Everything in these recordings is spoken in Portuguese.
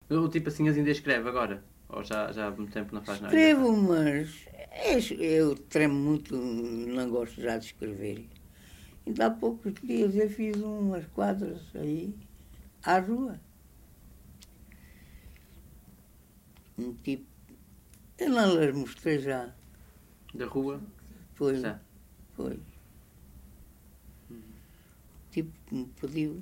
O tipo assim ainda escreve agora? Ou já há muito tempo não faz nada? Ainda Escrevo, faz? mas eu tremo muito, não gosto já de escrever. Ainda há poucos dias eu fiz umas quadras aí, à rua. Um tipo, eu não lhes mostrei já. Da rua? Foi, Já. foi. Tipo que me pediu.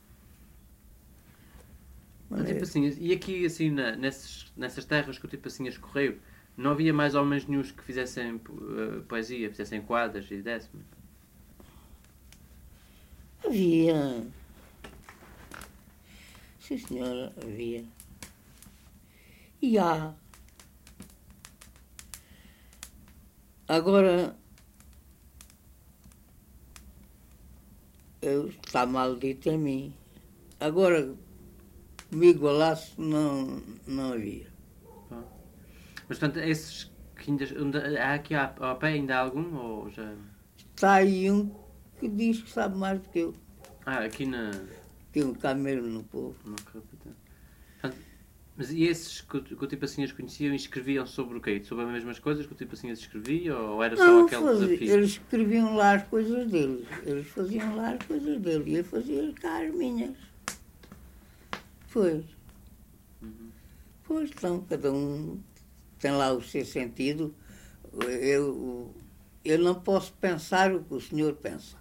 Então, Mas tipo assim, e aqui assim nessas terras que o tipo assim escorreu, não havia mais homens nenhums que fizessem poesia, fizessem quadras e décimas? havia, sim senhora, havia. E há. Agora, está maldito a mim. Agora, comigo a laço não havia. Pá. Mas portanto, esses que há aqui ao pé ainda há algum? Ou já. Está aí um que diz que sabe mais do que eu. Ah, aqui Que um camelo no povo. na capital. Portanto, mas e esses que o tipo assim as conheciam e escreviam sobre o quê? Sobre as mesmas coisas que o tipo assim as escrevia? Ou era só Não, aquele desafio? eles escreviam lá as coisas deles. Eles faziam lá as coisas deles. E eu fazia cá as minhas. Pois. Pois, então, cada um tem lá o seu sentido. Eu não posso pensar o que o senhor pensa.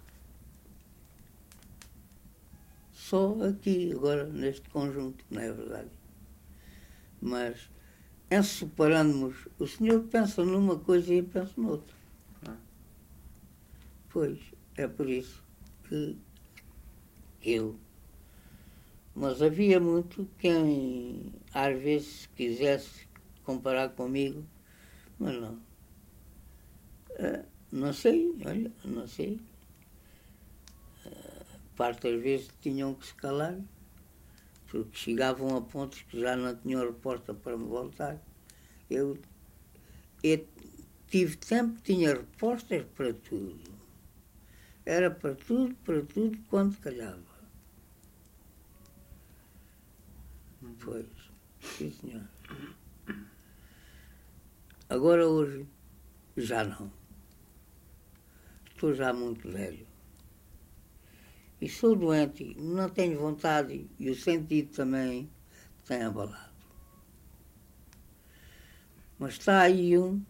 Só aqui, agora, neste conjunto, não é verdade? Mas, em separando-nos, o senhor pensa numa coisa e eu penso noutra. Ah. Pois, é por isso que eu. Mas havia muito quem, às vezes, quisesse comparar comigo, mas não. Não sei, olha, não sei. Parte das vezes tinham que se calar, porque chegavam a pontos que já não tinham resposta para me voltar. Eu, eu tive tempo, tinha respostas para tudo. Era para tudo, quando calhava. Pois, sim senhor. Agora hoje, já não. Estou já muito velho. E sou doente, não tenho vontade e o sentido também tem abalado. Mas está aí um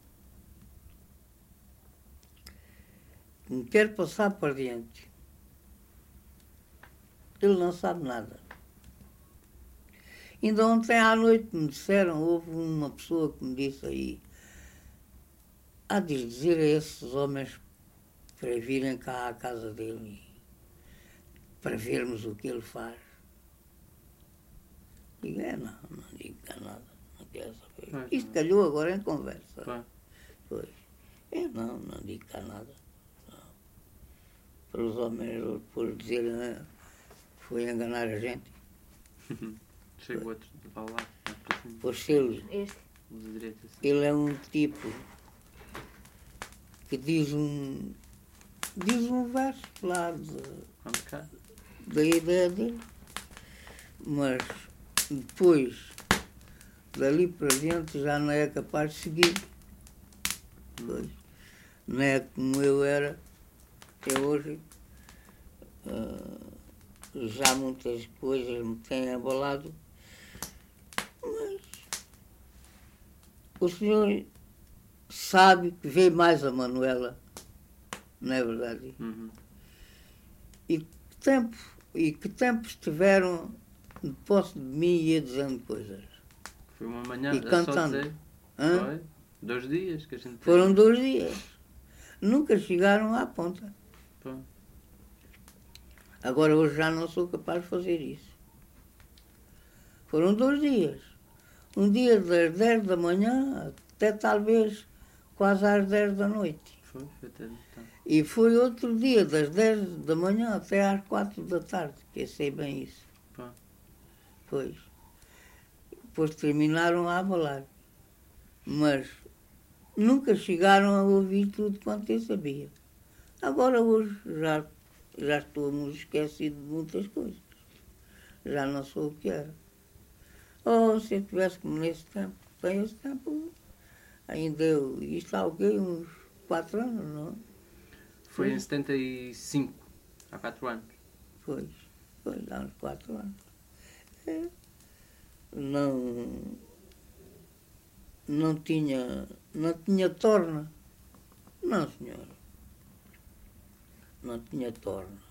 que me quer passar para diante. Ele não sabe nada. Ainda ontem à noite me disseram, houve uma pessoa que me disse aí, há de dizer a esses homens para virem cá à casa dele, para vermos o que ele faz. Digo, não digo nada, não quero saber. Pois, Isto não. calhou agora em conversa. Pá. Pois. Não digo cá nada. Não. Para os homens por dizerem, né, foi enganar a gente. Chega o outro de lá, para cima. Pois se ele, Os da direita assim. ele é um tipo que diz um verso lá Vamos cá. da ideia dele, mas depois, dali para diante, já não é capaz de seguir. Pois. Não é como eu era até hoje. Já muitas coisas me têm abalado, mas o senhor sabe que vê mais a Manuela, não é verdade? Uhum. E que tempos tiveram de posse de mim e ia dizendo coisas. Foi uma manhã, E é só cantando. dizer. Hã? Foi 2 dias que a gente teve. Foram 2 dias. Nunca chegaram à ponta. Pá. Agora hoje já não sou capaz de fazer isso. Foram 2 dias. Um dia das 10 da manhã até talvez quase às 10 da noite. Foi até então. E foi outro dia das 10 da manhã até às 4 da tarde, que eu sei bem isso. Pá. Pois. Depois terminaram a abalar. Mas nunca chegaram a ouvir tudo quanto eu sabia. Agora hoje já estou esquecido de muitas coisas. Já não sou o que era. Oh, se eu tivesse como nesse tempo, bem, esse tempo ainda eu instalguei uns 4 anos, não? Foi em 75, há 4 anos. Pois, há uns 4 anos. É, não, não tinha torna. Não, senhora. Não tinha torna.